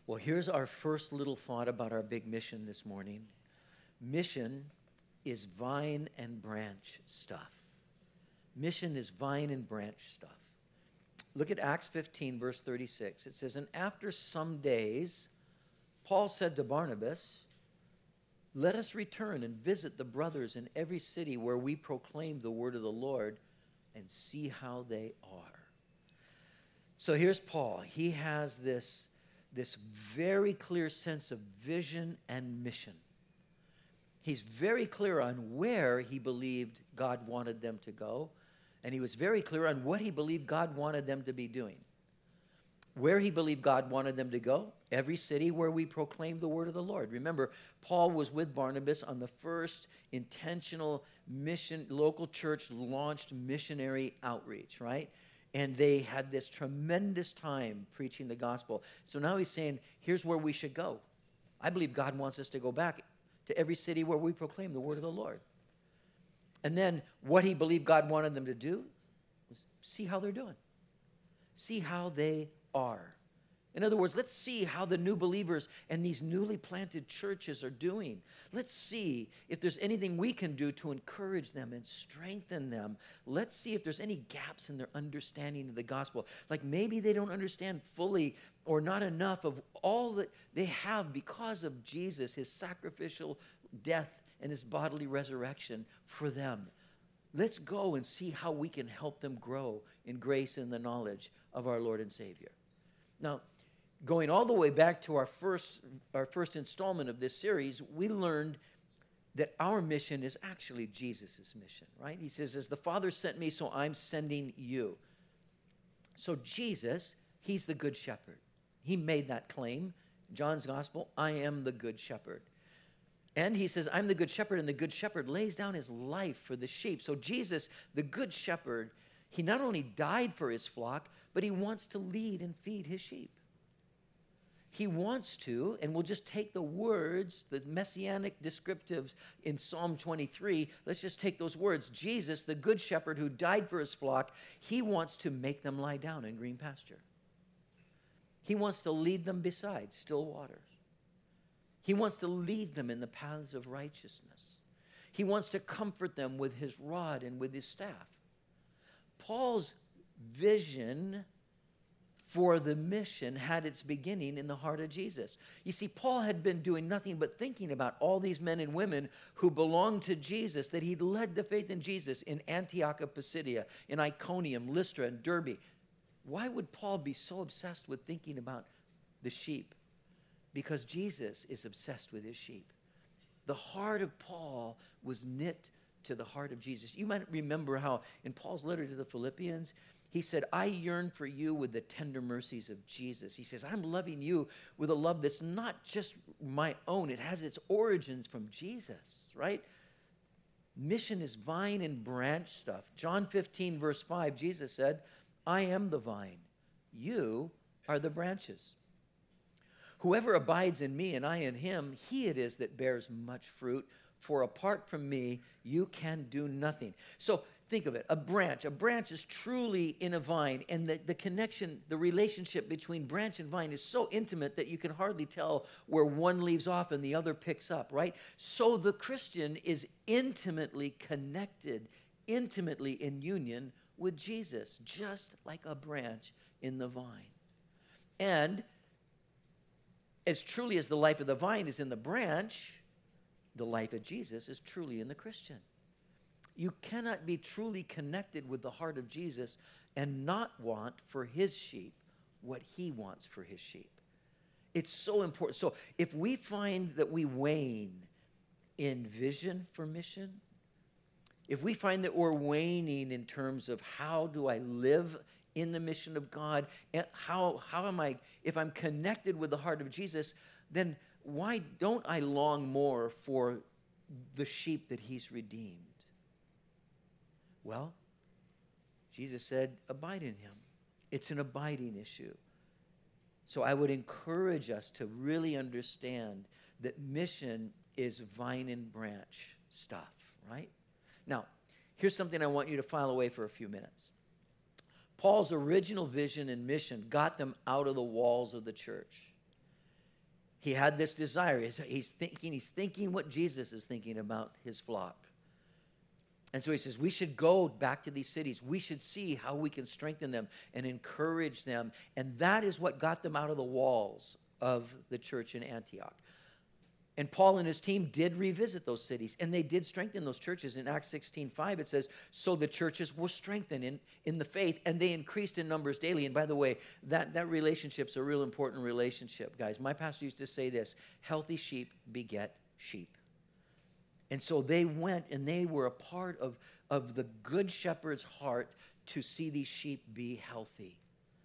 Well, here's our first little thought about our big mission this morning. Mission is vine and branch stuff. Mission is vine and branch stuff. Look at Acts 15, verse 36. It says, "And after some days, Paul said to Barnabas, 'Let us return and visit the brothers in every city where we proclaim the word of the Lord and see how they are.'" So here's Paul. He has this very clear sense of vision and mission. He's very clear on where he believed God wanted them to go, and he was very clear on what he believed God wanted them to be doing. Where he believed God wanted them to go, every city where we proclaim the word of the Lord. Remember, Paul was with Barnabas on the first intentional mission, local church launched missionary outreach, right? And they had this tremendous time preaching the gospel. So now he's saying, here's where we should go. I believe God wants us to go back to every city where we proclaim the word of the Lord. And then what he believed God wanted them to do was see how they're doing. See how they are. In other words, let's see how the new believers and these newly planted churches are doing. Let's see if there's anything we can do to encourage them and strengthen them. Let's see if there's any gaps in their understanding of the gospel. Like maybe they don't understand fully or not enough of all that they have because of Jesus, his sacrificial death and his bodily resurrection for them. Let's go and see how we can help them grow in grace and the knowledge of our Lord and Savior. Now, going all the way back to our first installment of this series, we learned that our mission is actually Jesus' mission, right? He says, "As the Father sent me, so I'm sending you." So Jesus, he's the good shepherd. He made that claim. John's gospel, "I am the good shepherd." And he says, "I'm the good shepherd," and the good shepherd lays down his life for the sheep. So Jesus, the good shepherd, he not only died for his flock, but he wants to lead and feed his sheep. He wants to, and we'll just take the words, the messianic descriptives in Psalm 23, let's just take those words. Jesus, the good shepherd who died for his flock, he wants to make them lie down in green pasture. He wants to lead them beside still waters. He wants to lead them in the paths of righteousness. He wants to comfort them with his rod and with his staff. Paul's vision for the mission had its beginning in the heart of Jesus. You see, Paul had been doing nothing but thinking about all these men and women who belonged to Jesus, that he'd led to faith in Jesus in Antioch of Pisidia, in Iconium, Lystra, and Derbe. Why would Paul be so obsessed with thinking about the sheep? Because Jesus is obsessed with his sheep. The heart of Paul was knit to the heart of Jesus. You might remember how in Paul's letter to the Philippians, he said, "I yearn for you with the tender mercies of Jesus." He says, "I'm loving you with a love that's not just my own. It has its origins from Jesus," right? Mission is vine and branch stuff. John 15, verse 5, Jesus said, "I am the vine. You are the branches. Whoever abides in me and I in him, he it is that bears much fruit. For apart from me, you can do nothing." So think of it. A branch is truly in a vine. And the connection, the relationship between branch and vine is so intimate that you can hardly tell where one leaves off and the other picks up, right? So the Christian is intimately connected, intimately in union with Jesus, just like a branch in the vine. And as truly as the life of the vine is in the branch, the life of Jesus is truly in the Christian. You cannot be truly connected with the heart of Jesus and not want for his sheep what he wants for his sheep. It's so important. So if we find that we wane in vision for mission, if we find that we're waning in terms of how do I live in the mission of God, and how am I, if I'm connected with the heart of Jesus, then why don't I long more for the sheep that he's redeemed? Well, Jesus said, abide in him. It's an abiding issue. So I would encourage us to really understand that mission is vine and branch stuff, right? Now, here's something I want you to file away for a few minutes. Paul's original vision and mission got them out of the walls of the church. He had this desire. He's thinking what Jesus is thinking about his flock. And so he says, we should go back to these cities. We should see how we can strengthen them and encourage them. And that is what got them out of the walls of the church in Antioch. And Paul and his team did revisit those cities, and they did strengthen those churches. In Acts 16:5, it says, so the churches were strengthened in the faith, and they increased in numbers daily. And by the way, that relationship's a real important relationship, guys. My pastor used to say this, healthy sheep beget sheep. And so they went, and they were a part of the good shepherd's heart to see these sheep be healthy.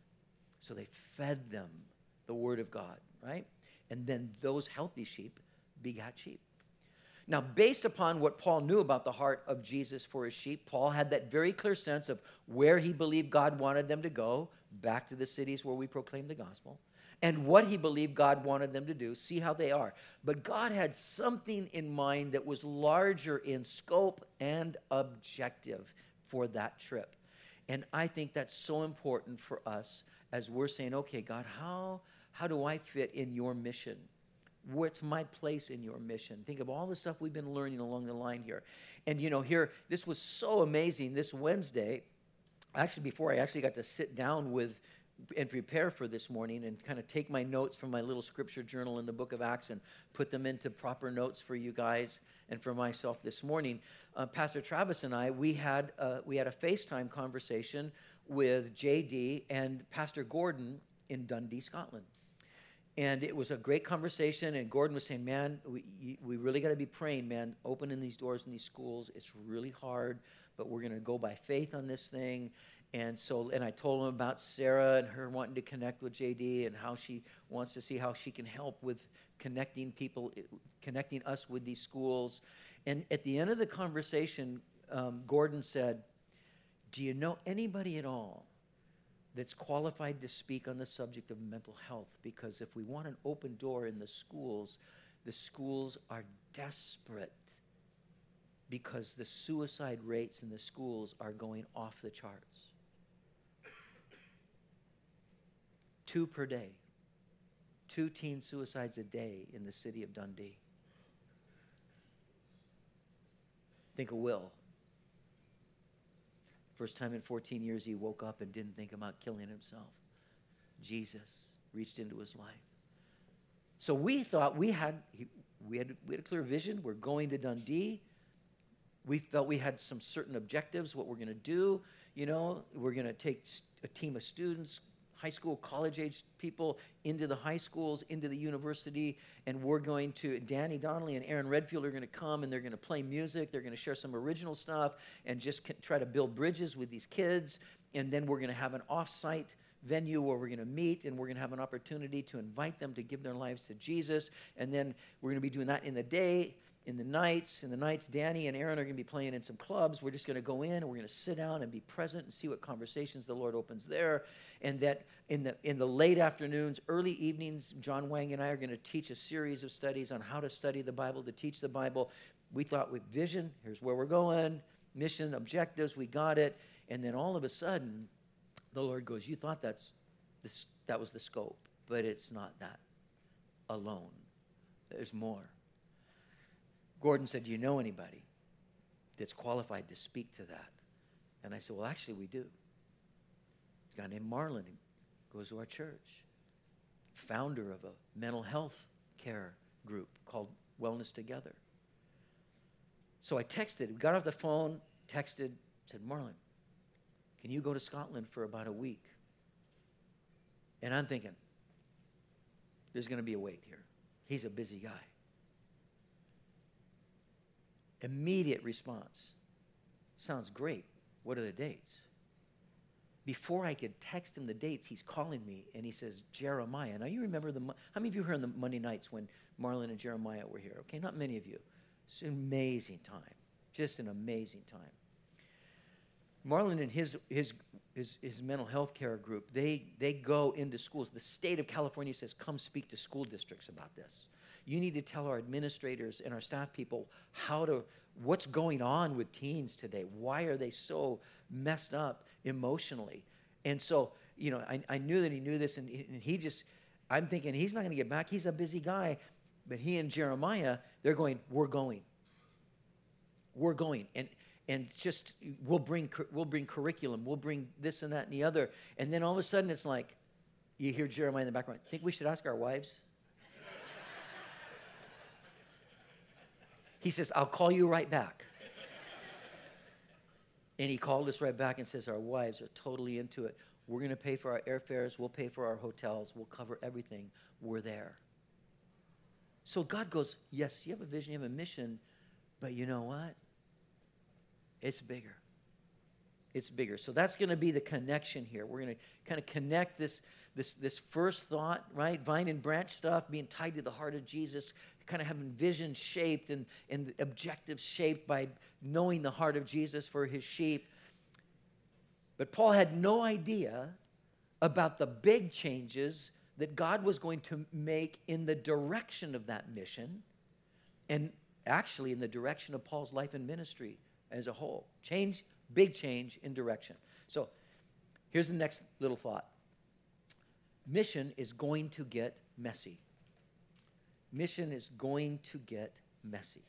So they fed them the word of God, right? And then those healthy sheep begat sheep. Now, based upon what Paul knew about the heart of Jesus for his sheep, Paul had that very clear sense of where he believed God wanted them to go, back to the cities where we proclaim the gospel, and what he believed God wanted them to do, see how they are. But God had something in mind that was larger in scope and objective for that trip. And I think that's so important for us as we're saying, okay, God, how do I fit in your mission? What's my place in your mission? Think of all the stuff we've been learning along the line here. And, here, this was so amazing this Wednesday. Actually, before I actually got to sit down with and prepare for this morning and kind of take my notes from my little scripture journal in the book of Acts and put them into proper notes for you guys and for myself this morning, Pastor Travis and I, we had a FaceTime conversation with JD and Pastor Gordon in Dundee, Scotland. And it was a great conversation, and Gordon was saying, man, we really got to be praying, man, opening these doors in these schools. It's really hard, but we're going to go by faith on this thing. And I told him about Sarah and her wanting to connect with JD and how she wants to see how she can help with connecting us with these schools. And at the end of the conversation, Gordon said, do you know anybody at all that's qualified to speak on the subject of mental health? Because if we want an open door in the schools are desperate because the suicide rates in the schools are going off the charts. 2 per day. 2 teen suicides a day in the city of Dundee. Think of Will. First time in 14 years he woke up and didn't think about killing himself. Jesus reached into his life. So we thought we had a clear vision. We're going to Dundee. We felt we had some certain objectives, what we're going to do. We're going to take a team of students, high school, college-age people into the high schools, into the university, and we're going to, Danny Donnelly and Aaron Redfield are going to come, and they're going to play music, they're going to share some original stuff, and just try to build bridges with these kids, and then we're going to have an off-site venue where we're going to meet, and we're going to have an opportunity to invite them to give their lives to Jesus, and then we're going to be doing that in the day. In the nights, Danny and Aaron are going to be playing in some clubs. We're just going to go in and we're going to sit down and be present and see what conversations the Lord opens there. And that in the late afternoons, early evenings, John Wang and I are going to teach a series of studies on how to study the Bible, to teach the Bible. We thought with vision, here's where we're going, mission, objectives, we got it. And then all of a sudden, the Lord goes, you thought that was the scope, but it's not that alone. There's more. Gordon said, do you know anybody that's qualified to speak to that? And I said, well, actually, we do. A guy named Marlon goes to our church, founder of a mental health care group called Wellness Together. So I texted, got off the phone, texted, said, Marlon, can you go to Scotland for about a week? And I'm thinking, there's going to be a wait here. He's a busy guy. Immediate response. Sounds great. What are the dates? Before I could text him the dates, he's calling me and he says, Jeremiah. Now you remember how many of you were here on the Monday nights when Marlon and Jeremiah were here? Okay, not many of you. It's an amazing time. Just an amazing time. Marlon and his mental health care group, they go into schools. The state of California says, come speak to school districts about this. You need to tell our administrators and our staff people what's going on with teens today. Why are they so messed up emotionally? And so, I knew that he knew this, and he just, I'm thinking he's not going to get back. He's a busy guy. But he and Jeremiah, they're going, we're going. We're going. And just, we'll bring curriculum. We'll bring this and that and the other. And then all of a sudden it's like, you hear Jeremiah in the background, think we should ask our wives? He says, I'll call you right back. And he called us right back and says, our wives are totally into it. We're going to pay for our airfares. We'll pay for our hotels. We'll cover everything. We're there. So God goes, yes, you have a vision, you have a mission, but you know what? It's bigger. It's bigger. So that's going to be the connection here. We're going to kind of connect this first thought, right? Vine and branch stuff, being tied to the heart of Jesus, kind of having vision shaped and objectives shaped by knowing the heart of Jesus for his sheep. But Paul had no idea about the big changes that God was going to make in the direction of that mission and actually in the direction of Paul's life and ministry as a whole. Change, big change in direction. So here's the next little thought. Mission is going to get messy. Mission is going to get messy.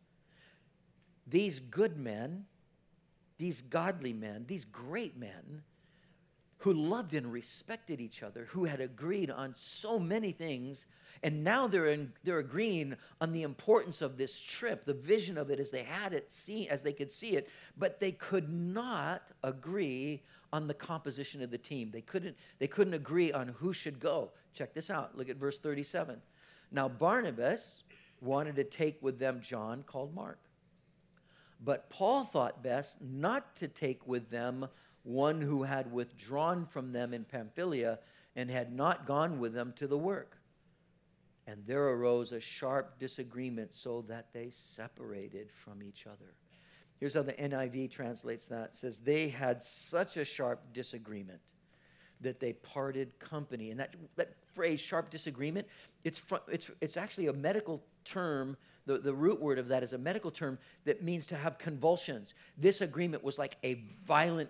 These good men, these godly men, these great men who loved and respected each other, who had agreed on so many things, and now they're agreeing on the importance of this trip, the vision of it as they had it seen, as they could see it, but they could not agree on the composition of the team. They couldn't agree on who should go. Check this out. Look at verse 37. Now Barnabas wanted to take with them John, called Mark. But Paul thought best not to take with them one who had withdrawn from them in Pamphylia and had not gone with them to the work. And there arose a sharp disagreement so that they separated from each other. Here's how the NIV translates that. It says, they had such a sharp disagreement that they parted company. And that phrase, sharp disagreement, it's actually a medical term. The root word of that is a medical term that means to have convulsions. This disagreement was like a violent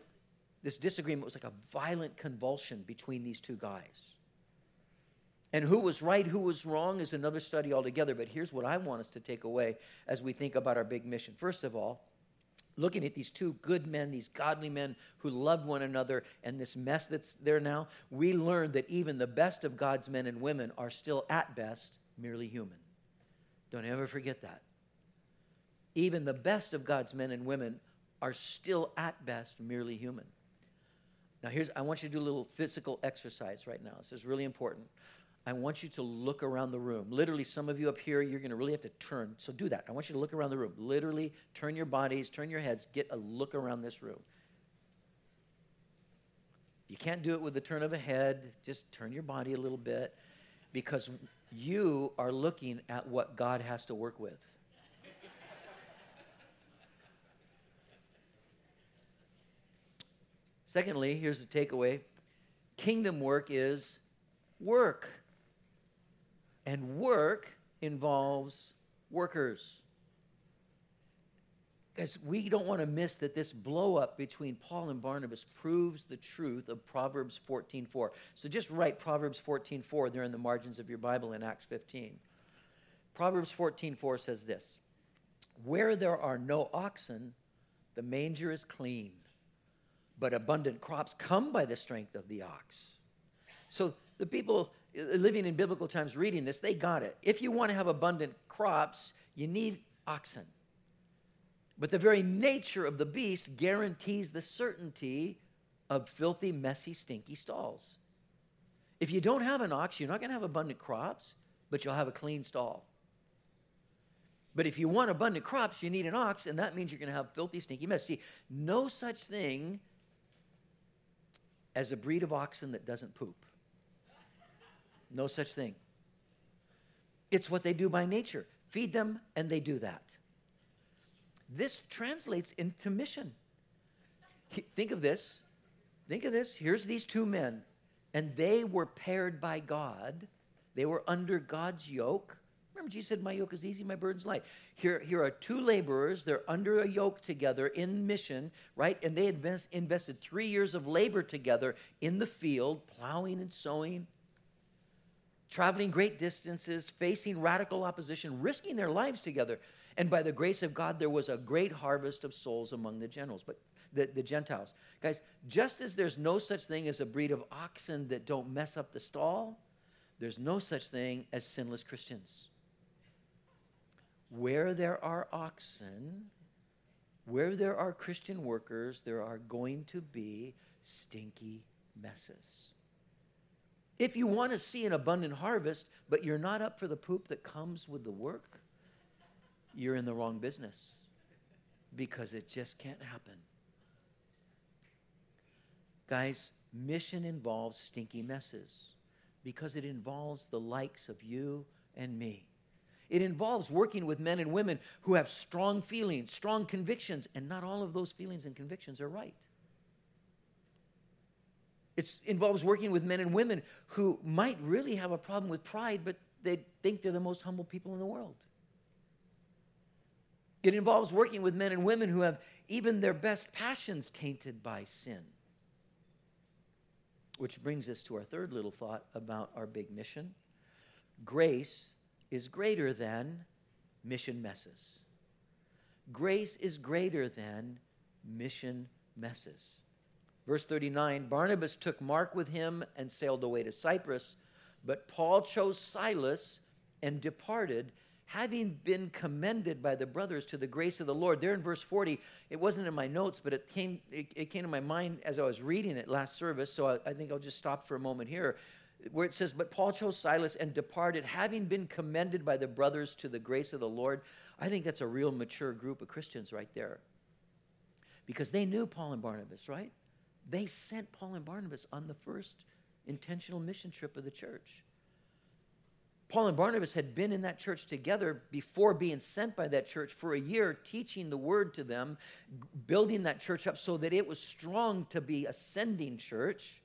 convulsion between these two guys. And who was right, who was wrong is another study altogether. But here's what I want us to take away as we think about our big mission. First of all, looking at these two good men, these godly men who loved one another, and this mess that's there now, we learn that even the best of God's men and women are still at best merely human. Don't ever forget that. Even the best of God's men and women are still at best merely human. Now I want you to do a little physical exercise right now. This is really important. I want you to look around the room. Literally, some of you up here, you're going to really have to turn. So do that. I want you to look around the room. Literally, turn your bodies, turn your heads, get a look around this room. You can't do it with the turn of a head. Just turn your body a little bit, because you are looking at what God has to work with. Secondly, here's the takeaway. Kingdom work is work. And work involves workers. Guys, we don't want to miss that this blow-up between Paul and Barnabas proves the truth of Proverbs 14:4. So just write Proverbs 14:4 there in the margins of your Bible in Acts 15. Proverbs 14:4 says this, where there are no oxen, the manger is clean, but abundant crops come by the strength of the ox. So the people living in biblical times reading this, they got it. If you want to have abundant crops, you need oxen. But the very nature of the beast guarantees the certainty of filthy, messy, stinky stalls. If you don't have an ox, you're not going to have abundant crops, but you'll have a clean stall. But if you want abundant crops, you need an ox, and that means you're going to have filthy, stinky mess. See, no such thing as a breed of oxen that doesn't poop. No such thing. It's what they do by nature. Feed them, and they do that. This translates into mission. Think of this. Think of this. Here's these two men, and they were paired by God. They were under God's yoke. Remember, Jesus said, my yoke is easy, my burden's light. Here are two laborers. They're under a yoke together in mission, right? And they invested 3 years of labor together in the field, plowing and sowing. traveling great distances, facing radical opposition, risking their lives together. And by the grace of God, there was a great harvest of souls among the Gentiles. But the Gentiles. Guys, just as there's no such thing as a breed of oxen that don't mess up the stall, there's no such thing as sinless Christians. Where there are oxen, where there are Christian workers, there are going to be stinky messes. If you want to see an abundant harvest, but you're not up for the poop that comes with the work, you're in the wrong business, because it just can't happen. Guys, mission involves stinky messes because it involves the likes of you and me. It involves working with men and women who have strong feelings, strong convictions, and not all of those feelings and convictions are right. It involves working with men and women who might really have a problem with pride, but they think they're the most humble people in the world. It involves working with men and women who have even their best passions tainted by sin. Which brings us to our third little thought about our big mission. Grace is greater than mission messes. Grace is greater than mission messes. Verse 39, Barnabas took Mark with him and sailed away to Cyprus, but Paul chose Silas and departed, having been commended by the brothers to the grace of the Lord. There in verse 40, it wasn't in my notes, but it came to my mind as I was reading it last service, so I think I'll just stop for a moment here, where it says, but Paul chose Silas and departed, having been commended by the brothers to the grace of the Lord. I think that's a real mature group of Christians right there. Because they knew Paul and Barnabas, right? They sent Paul and Barnabas on the first intentional mission trip of the church. Paul and Barnabas had been in that church together before being sent by that church for a year, teaching the word to them, building that church up so that it was strong to be a sending church.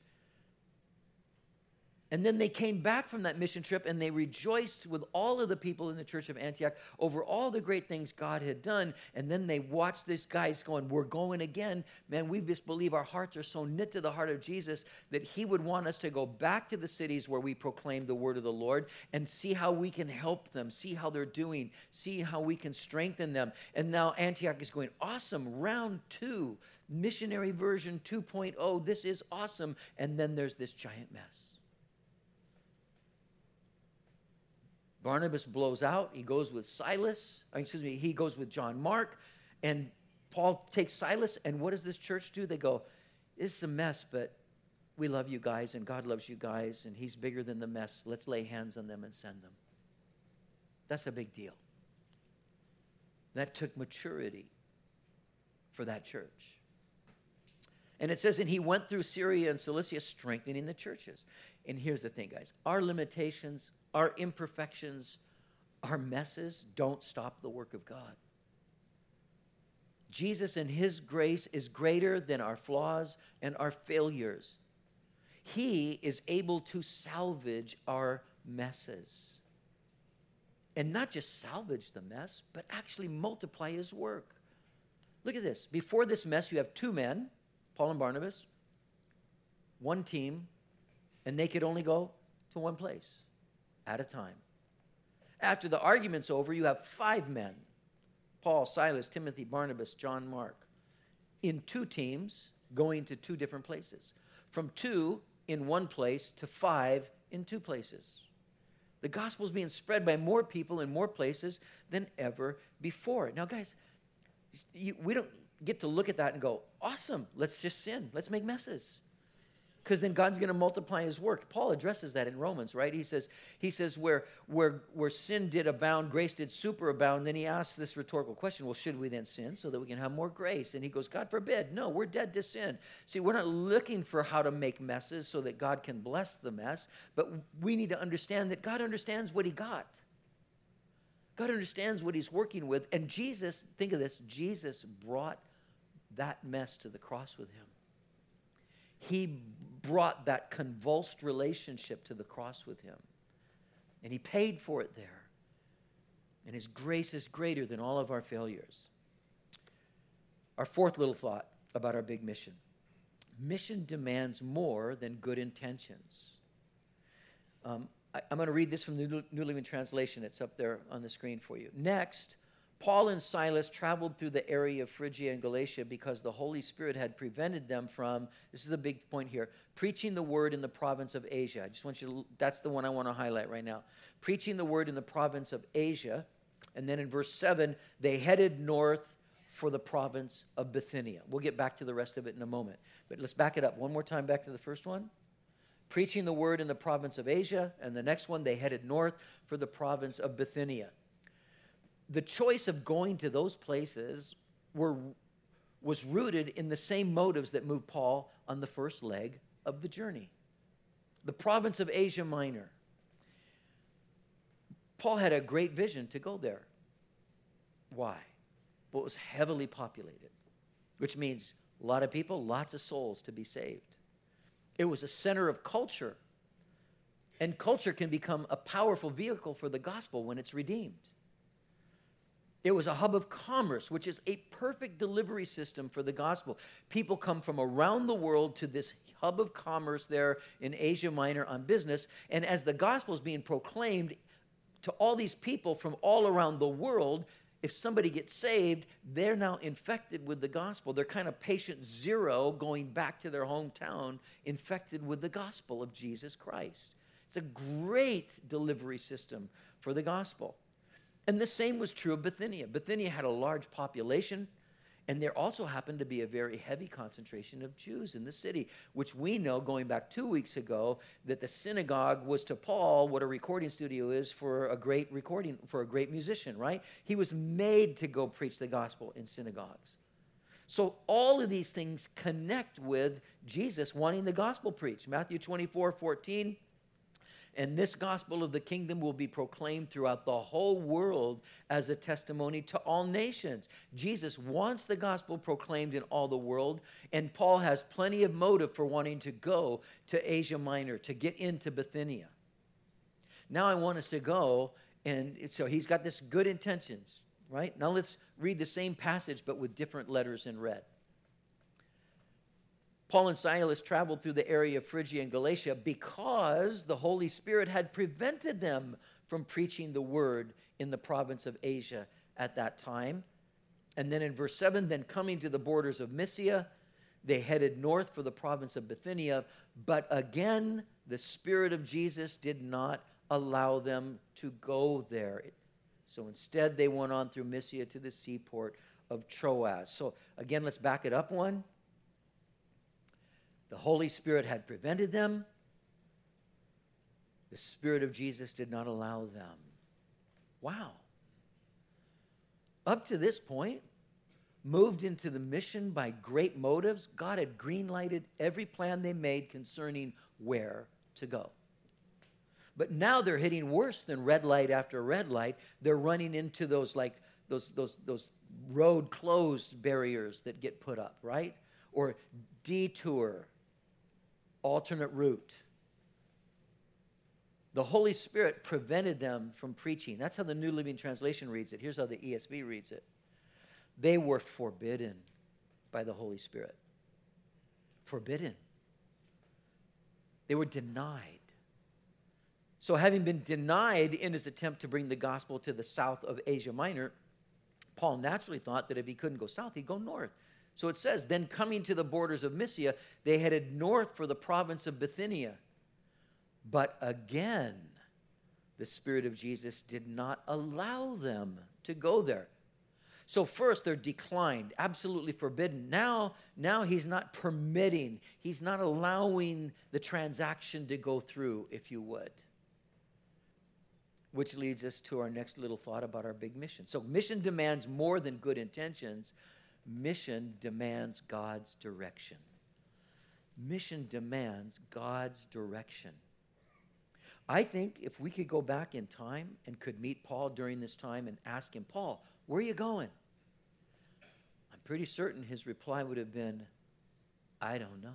And then they came back from that mission trip and they rejoiced with all of the people in the church of Antioch over all the great things God had done. And then they watched these guys going, we're going again. Man, we just believe our hearts are so knit to the heart of Jesus that he would want us to go back to the cities where we proclaim the word of the Lord and see how we can help them, see how they're doing, see how we can strengthen them. And now Antioch is going, awesome, round 2, missionary version 2.0. This is awesome. And then there's this giant mess. Barnabas blows out. He goes with he goes with John Mark. And Paul takes Silas. And what does this church do? They go, it's a mess, but we love you guys, and God loves you guys, and he's bigger than the mess. Let's lay hands on them and send them. That's a big deal. That took maturity for that church. And it says, and he went through Syria and Cilicia, strengthening the churches. And here's the thing, guys. Our limitations, our imperfections, our messes don't stop the work of God. Jesus and his grace is greater than our flaws and our failures. He is able to salvage our messes. And not just salvage the mess, but actually multiply his work. Look at this. Before this mess, you have 2 men, Paul and Barnabas, 1 team, and they could only go to one place at a time. After the argument's over, you have 5 men, Paul, Silas, Timothy, Barnabas, John Mark, in 2 teams going to 2 different places. From 2 in one place to 5 in 2 places. The gospel is being spread by more people in more places than ever before. Now, guys, we don't get to look at that and go, awesome, let's just sin. Let's make messes. Because then God's going to multiply his work. Paul addresses that in Romans, right? He says where sin did abound, grace did superabound. Then he asks this rhetorical question, well, should we then sin so that we can have more grace? And he goes, God forbid. No, we're dead to sin. See, we're not looking for how to make messes so that God can bless the mess, but we need to understand that God understands what he got. God understands what he's working with. And Jesus, think of this, Jesus brought that mess to the cross with him. He brought that convulsed relationship to the cross with him. And he paid for it there. And his grace is greater than all of our failures. Our fourth little thought about our big mission. Mission demands more than good intentions. I'm going to read this from the New Living Translation. It's up there on the screen for you. Next, Paul and Silas traveled through the area of Phrygia and Galatia because the Holy Spirit had prevented them from, this is a big point here, preaching the word in the province of Asia. I just want you to, that's the one I want to highlight right now. Preaching the word in the province of Asia. And then in verse 7, they headed north for the province of Bithynia. We'll get back to the rest of it in a moment. But let's back it up one more time back to the first one. Preaching the word in the province of Asia. And the next one, they headed north for the province of Bithynia. The choice of going to those places was rooted in the same motives that moved Paul on the first leg of the journey. The province of Asia Minor. Paul had a great vision to go there. Why? Well, it was heavily populated, which means a lot of people, lots of souls to be saved. It was a center of culture, and culture can become a powerful vehicle for the gospel when it's redeemed. It was a hub of commerce, which is a perfect delivery system for the gospel. People come from around the world to this hub of commerce there in Asia Minor on business, and as the gospel is being proclaimed to all these people from all around the world, if somebody gets saved, they're now infected with the gospel. They're kind of patient zero going back to their hometown, infected with the gospel of Jesus Christ. It's a great delivery system for the gospel. And the same was true of Bithynia. Bithynia had a large population, and there also happened to be a very heavy concentration of Jews in the city, which we know, going back 2 weeks ago, that the synagogue was to Paul what a recording studio is for a great recording, for a great musician, right? He was made to go preach the gospel in synagogues. So all of these things connect with Jesus wanting the gospel preached. Matthew 24:14. And this gospel of the kingdom will be proclaimed throughout the whole world as a testimony to all nations. Jesus wants the gospel proclaimed in all the world, and Paul has plenty of motive for wanting to go to Asia Minor, to get into Bithynia. Now I want us to go, and so he's got this good intentions, right? Now let's read the same passage, but with different letters in red. Paul and Silas traveled through the area of Phrygia and Galatia because the Holy Spirit had prevented them from preaching the word in the province of Asia at that time. And then in verse 7, then coming to the borders of Mysia, they headed north for the province of Bithynia. But again, the Spirit of Jesus did not allow them to go there. So instead, they went on through Mysia to the seaport of Troas. So again, let's back it up one. The Holy Spirit had prevented them. The Spirit of Jesus did not allow them. Wow. Up to this point, moved into the mission by great motives, God had green-lighted every plan they made concerning where to go. But now they're hitting worse than red light after red light. They're running into those road closed barriers that get put up, right? Or detour, alternate route. The Holy Spirit prevented them from preaching. That's how the New Living Translation reads it. Here's how the ESV reads it. They were forbidden by the Holy Spirit. Forbidden. They were denied. So having been denied in his attempt to bring the gospel to the south of Asia Minor, Paul naturally thought that if he couldn't go south, he'd go north. So it says, then coming to the borders of Mysia, they headed north for the province of Bithynia. But again, the Spirit of Jesus did not allow them to go there. So first, they're declined, absolutely forbidden. Now he's not permitting, he's not allowing the transaction to go through, if you would. Which leads us to our next little thought about our big mission. So mission demands more than good intentions. Mission demands God's direction. Mission demands God's direction. I think if we could go back in time and could meet Paul during this time and ask him, Paul, where are you going? I'm pretty certain his reply would have been, I don't know.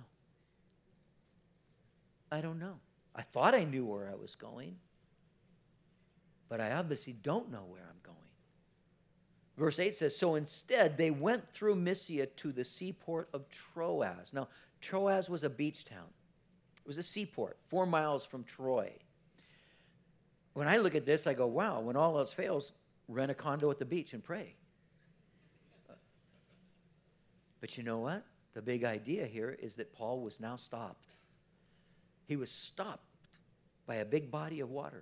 I don't know. I thought I knew where I was going, but I obviously don't know where I'm going. Verse 8 says, so instead they went through Mysia to the seaport of Troas. Now, Troas was a beach town. It was a seaport, 4 miles from Troy. When I look at this, I go, wow, when all else fails, rent a condo at the beach and pray. But you know what? The big idea here is that Paul was now stopped. He was stopped by a big body of water.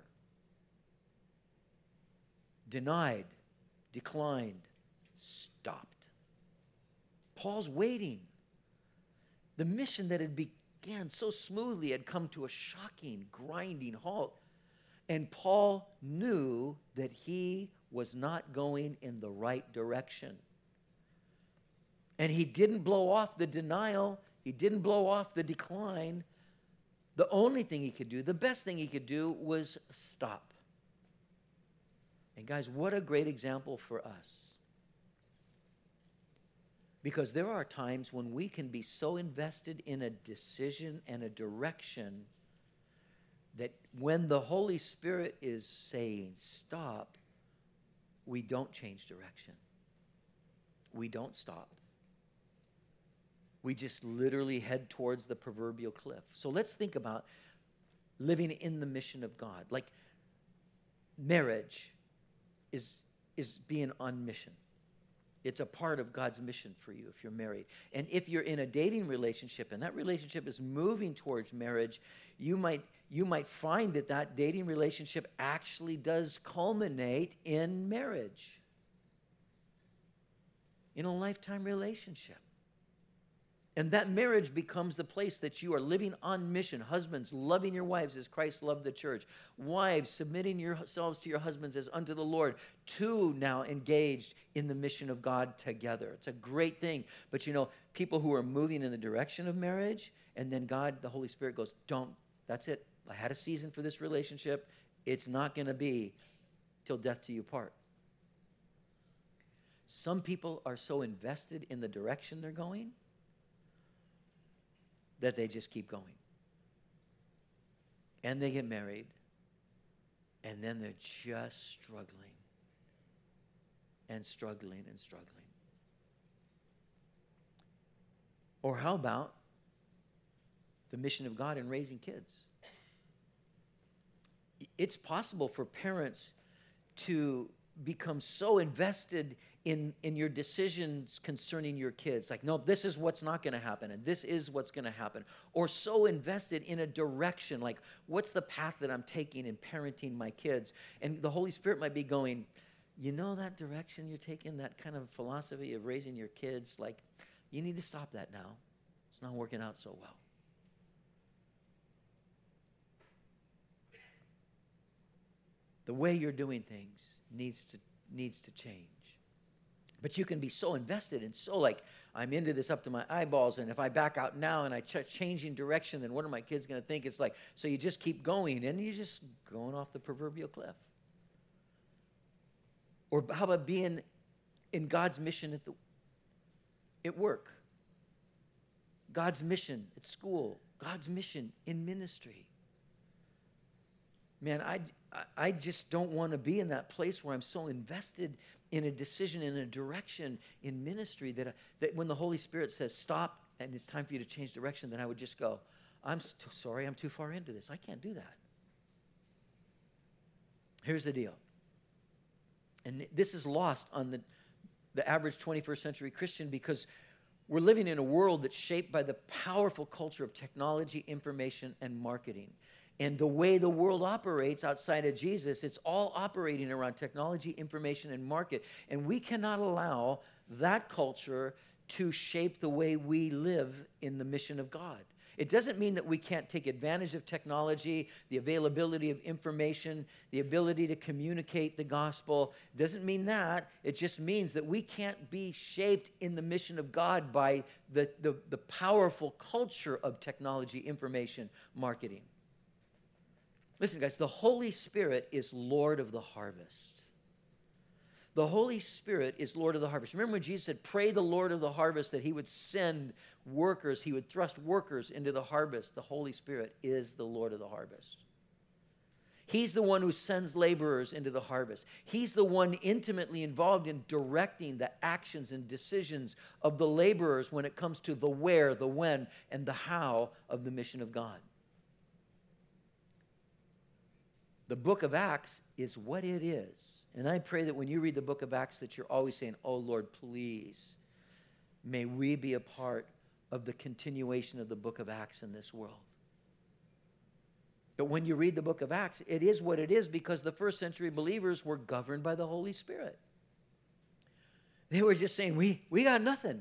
Denied, declined, stopped. Paul's waiting. The mission that had began so smoothly had come to a shocking, grinding halt. And Paul knew that he was not going in the right direction. And he didn't blow off the denial. He didn't blow off the decline. The only thing he could do, the best thing he could do, was stop. And guys, what a great example for us. Because there are times when we can be so invested in a decision and a direction that when the Holy Spirit is saying stop, we don't change direction. We don't stop. We just literally head towards the proverbial cliff. So let's think about living in the mission of God. Like marriage is being on mission. It's a part of God's mission for you if you're married. And if you're in a dating relationship and that relationship is moving towards marriage, you might find that dating relationship actually does culminate in marriage, in a lifetime relationship. And that marriage becomes the place that you are living on mission. Husbands, loving your wives as Christ loved the church. Wives, submitting yourselves to your husbands as unto the Lord. Two now engaged in the mission of God together. It's a great thing. But you know, people who are moving in the direction of marriage, and then God, the Holy Spirit goes, don't, that's it. I had a season for this relationship. It's not going to be till death do you part. Some people are so invested in the direction they're going that they just keep going. And they get married, and then they're just struggling and struggling and struggling. Or how about the mission of God in raising kids? It's possible for parents to become so invested in your decisions concerning your kids. Like, no, this is what's not going to happen, and this is what's going to happen. Or so invested in a direction, like, what's the path that I'm taking in parenting my kids? And the Holy Spirit might be going, you know that direction you're taking, that kind of philosophy of raising your kids, like, you need to stop that now. It's not working out so well. The way you're doing things needs to change. But you can be so invested and so like, I'm into this up to my eyeballs, and if I back out now and I changing direction, then what are my kids going to think? It's like, so you just keep going, and you're just going off the proverbial cliff. Or how about being in God's mission at work? God's mission at school? God's mission in ministry? Man, I just don't want to be in that place where I'm so invested in a decision, in a direction in ministry that when the Holy Spirit says stop and it's time for you to change direction, then I would just go, I'm sorry, I'm too far into this. I can't do that. Here's the deal. And this is lost on the average 21st century Christian because we're living in a world that's shaped by the powerful culture of technology, information, and marketing. And the way the world operates outside of Jesus, it's all operating around technology, information, and market. And we cannot allow that culture to shape the way we live in the mission of God. It doesn't mean that we can't take advantage of technology, the availability of information, the ability to communicate the gospel. It doesn't mean that. It just means that we can't be shaped in the mission of God by the powerful culture of technology, information, marketing. Listen, guys, the Holy Spirit is Lord of the harvest. The Holy Spirit is Lord of the harvest. Remember when Jesus said, pray the Lord of the harvest that he would send workers, he would thrust workers into the harvest. The Holy Spirit is the Lord of the harvest. He's the one who sends laborers into the harvest. He's the one intimately involved in directing the actions and decisions of the laborers when it comes to the where, the when, and the how of the mission of God. The book of Acts is what it is. And I pray that when you read the book of Acts that you're always saying, oh, Lord, please, may we be a part of the continuation of the book of Acts in this world. But when you read the book of Acts, it is what it is because the first century believers were governed by the Holy Spirit. They were just saying, we got nothing.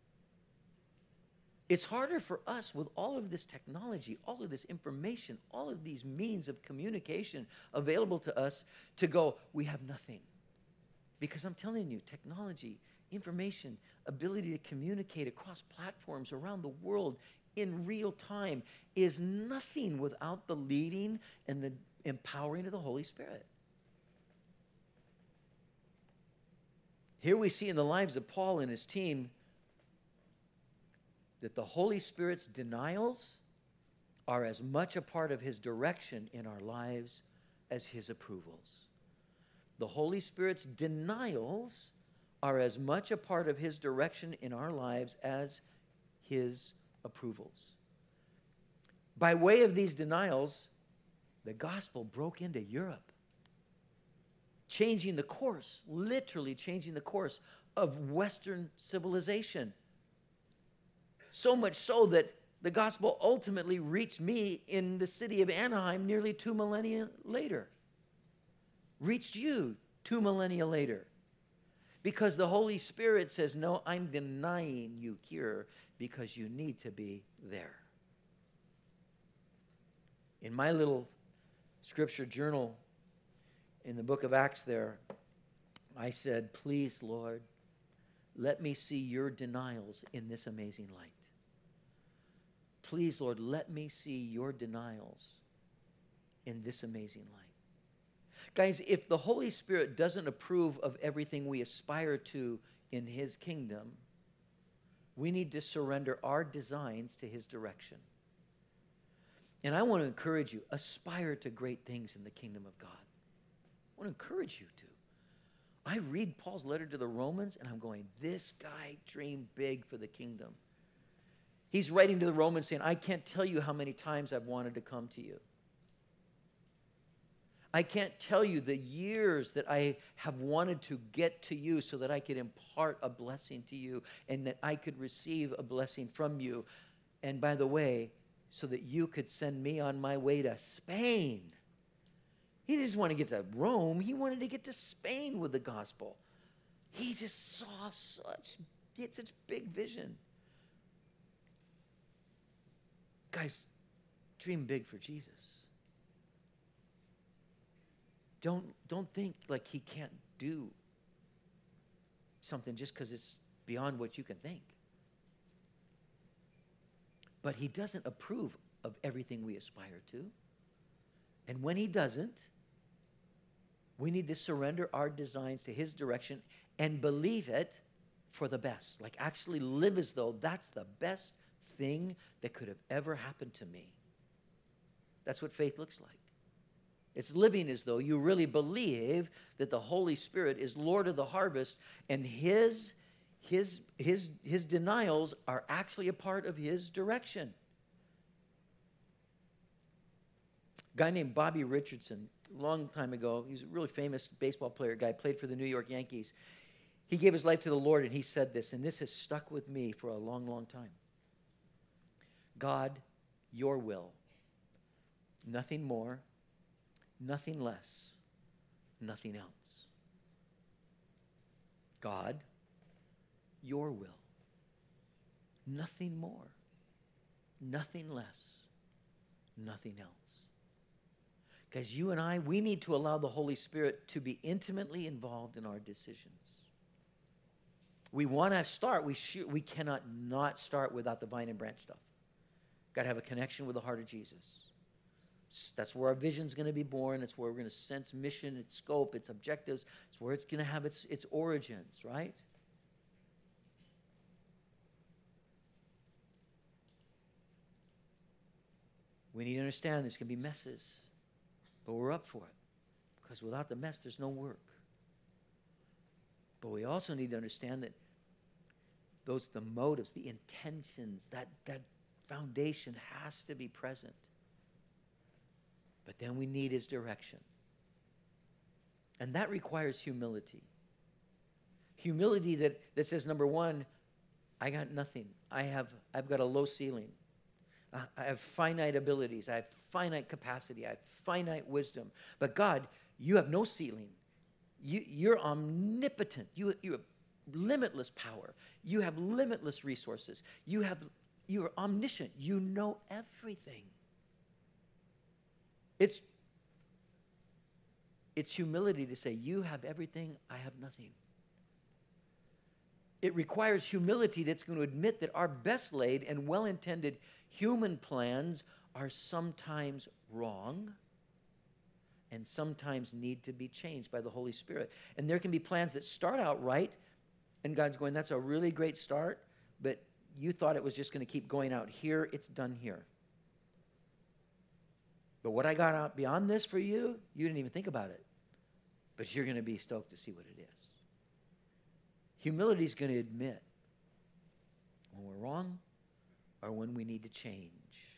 It's harder for us with all of this technology, all of this information, all of these means of communication available to us to go, we have nothing. Because I'm telling you, technology, information, ability to communicate across platforms around the world in real time is nothing without the leading and the empowering of the Holy Spirit. Here we see in the lives of Paul and his team that the Holy Spirit's denials are as much a part of his direction in our lives as his approvals. The Holy Spirit's denials are as much a part of his direction in our lives as his approvals. By way of these denials, the gospel broke into Europe, changing the course, literally changing the course of Western civilization. So much so that the gospel ultimately reached me in the city of Anaheim nearly 2 millennia later. Reached you 2 millennia later. Because the Holy Spirit says, no, I'm denying you here because you need to be there. In my little scripture journal in the book of Acts there, I said, please, Lord, let me see your denials in this amazing light. Please, Lord, let me see your denials in this amazing light. Guys, if the Holy Spirit doesn't approve of everything we aspire to in his kingdom, we need to surrender our designs to his direction. And I want to encourage you, aspire to great things in the kingdom of God. I want to encourage you to. I read Paul's letter to the Romans, and I'm going, this guy dreamed big for the kingdom. He's writing to the Romans saying, I can't tell you how many times I've wanted to come to you. I can't tell you the years that I have wanted to get to you so that I could impart a blessing to you and that I could receive a blessing from you. And by the way, so that you could send me on my way to Spain. He didn't just want to get to Rome. He wanted to get to Spain with the gospel. He just he had such big vision. Guys, dream big for Jesus. Don't think like he can't do something just because it's beyond what you can think. But he doesn't approve of everything we aspire to. And when he doesn't, we need to surrender our designs to his direction and believe it for the best. Like actually live as though that's the best thing that could have ever happened to me. That's what faith looks like. It's living as though you really believe that the Holy Spirit is Lord of the harvest and his denials are actually a part of his direction. A guy named Bobby Richardson, a long time ago, he was a really famous baseball player, guy, played for the New York Yankees. He gave his life to the Lord and he said this, and this has stuck with me for a long, long time. God, your will, nothing more, nothing less, nothing else. God, your will, nothing more, nothing less, nothing else. Guys, you and I, we need to allow the Holy Spirit to be intimately involved in our decisions. We want to start, we cannot not start without the vine and branch stuff. Got to have a connection with the heart of Jesus. That's where our vision's going to be born. It's where we're going to sense mission, its scope, its objectives. It's where it's going to have its origins, right? We need to understand there's going to be messes, but we're up for it. Because without the mess, there's no work. But we also need to understand that the motives, the intentions, that foundation has to be present. But then we need his direction. And that requires humility. Humility that says, number one, I got nothing. I've got a low ceiling. I have finite abilities. I have finite capacity. I have finite wisdom. But God, you have no ceiling. You're omnipotent. You have limitless power. You have limitless resources. You are omniscient. You know everything. It's humility to say, you have everything, I have nothing. It requires humility that's going to admit that our best laid and well-intended human plans are sometimes wrong and sometimes need to be changed by the Holy Spirit. And there can be plans that start out right, and God's going, that's a really great start, but you thought it was just going to keep going out here. It's done here. But what I got out beyond this for you, you didn't even think about it. But you're going to be stoked to see what it is. Humility is going to admit when we're wrong or when we need to change.